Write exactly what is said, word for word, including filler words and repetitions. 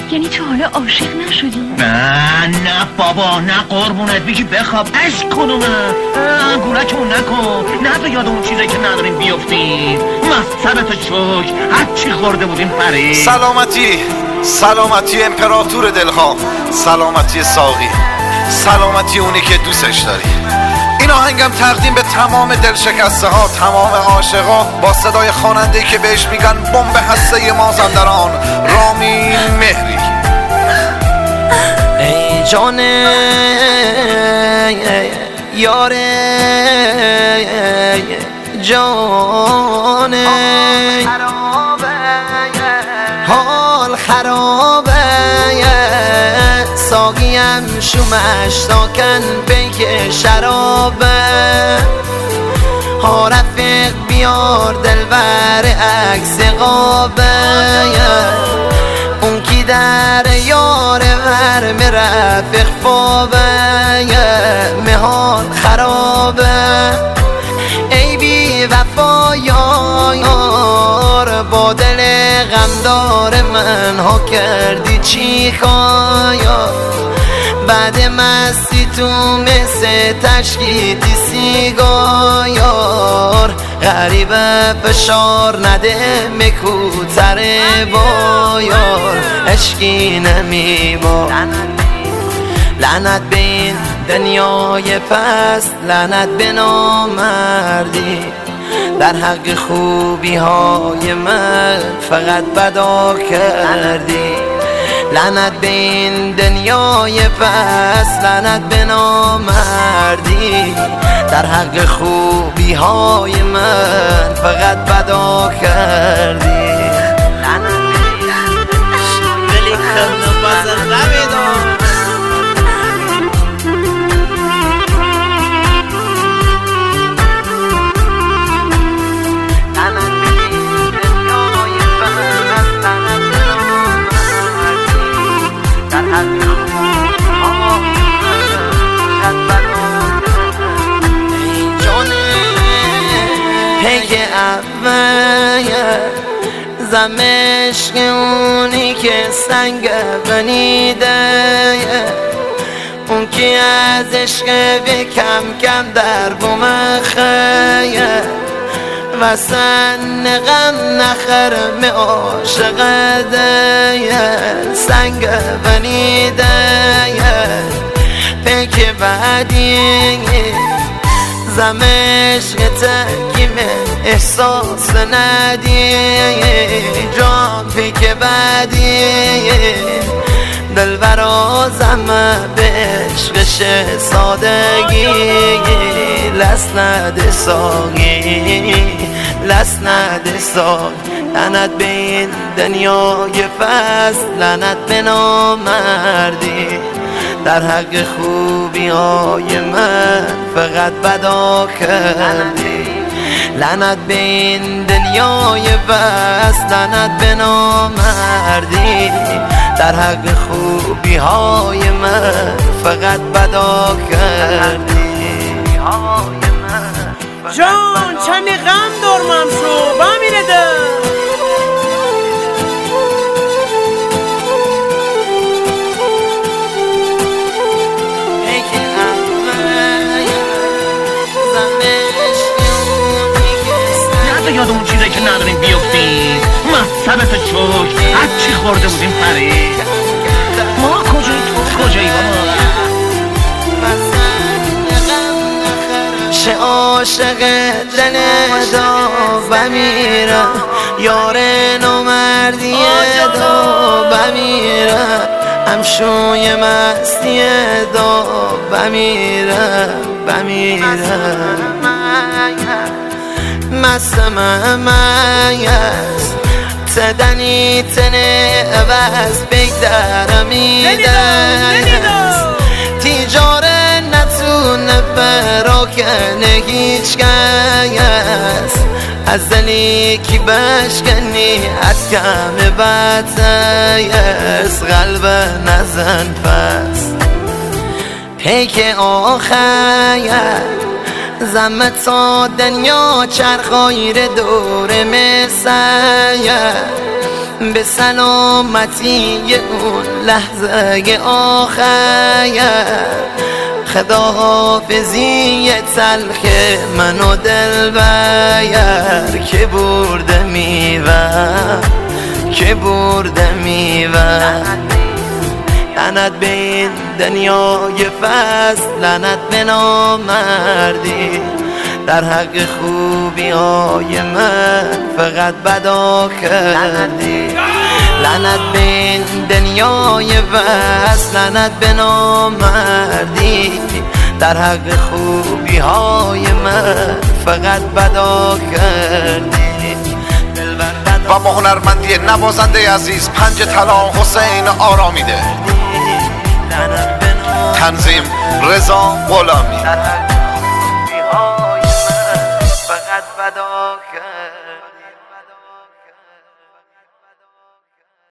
یعنی تو حالا عاشق نشدی؟ نه نه بابا، نه قربونت بگی بخواب. عشق کنومه انگولکمون نکن، نه به یاد اون چیزایی که نداریم بیافتیم. مصبت شک هرچی خورده بودیم پرید. سلامتی، سلامتی امپراتور دلها، سلامتی ساقی، سلامتی اونی که دوستش داری. این آهنگم تقدیم به تمام دلشکسته ها، تمام عاشقا، با صدای خواننده‌ای که بهش میگن بمب هسته مازندران، رامین مهری. ای جانه یاره جانه، حال خرابه، ساقیم شومش ساکن بیک شرابه. ها رفیق بیار دلبر عکس قابه، اون کی در یار ور مرفق فابه، مهال خرابه. ای بی وفا یار، با دل غمدار من ها کردی چی خوایا. بعد مستی تو مثل تشکیتی سیگار، غریبه فشار نده مکوتره بایار، عشقی نمیبار. لعنت به این دنیای پست، لعنت به نامردی، در حق خوبی های من فقط بدا کردی. لعنت به این دنیای پست، لعنت به نامردی، در حق خوبی های من فقط بدا کردی. ولی خنده بازم نمیدون. پیک اول زمشق اونی که سنگ بنیده، اون که از عشق به کم کم در بوم خیه، و سن غم نخرم عاشقه، سنگ بنیده. پیک بعدی زمشق تکیم احساس ندی، جان پیک بعدی دلبرا زمه به عشقش سادگی، لس نده ساقی، لس نده ساقی. لعنت به این دنیای پست، لعنت به نامردی، در حق خوبی های من فقط بدا کردی. لعنت به این دنیای پست، لعنت به نامردی، در حق خوبی های من فقط بدا کردی. جان چمی غم دارمم شو بمیره ده. یاد اون چیزایی که نداریم بیافتیم. مصبت شک هرچی خورده بودیم پرید. ما کجایی تو کجایی بابا؟ چه عاشق دل دا بمیرم، یار نامردی دا بمیرم، همشوی مستی دا بمیرم بمیرم. مستم ممیز تدنی تنه عوض بگدرم ایدست، تیجاره نتونه براکنه هیچ کس، از دلی کی بشکنی از کم بدتیست، قلب نزن پس. پیک آخر زمت تا دنیا چرخایر دور مسیح، به سلامتی اون لحظه آخر خداحافظی تلخ من و دلبر که برده میوه که برده میوه لعنت به این دنیای فصل لعنت به نامردی در حق خوبی های من فقط بدا کردی لعنت به این دنیای وصل لعنت به نامردی در حق خوبی های من فقط بدا کردی و ما هنرمندی نوازنده عزیز پنج طلا حسین آرامیده، تنظیم رضا غلامی.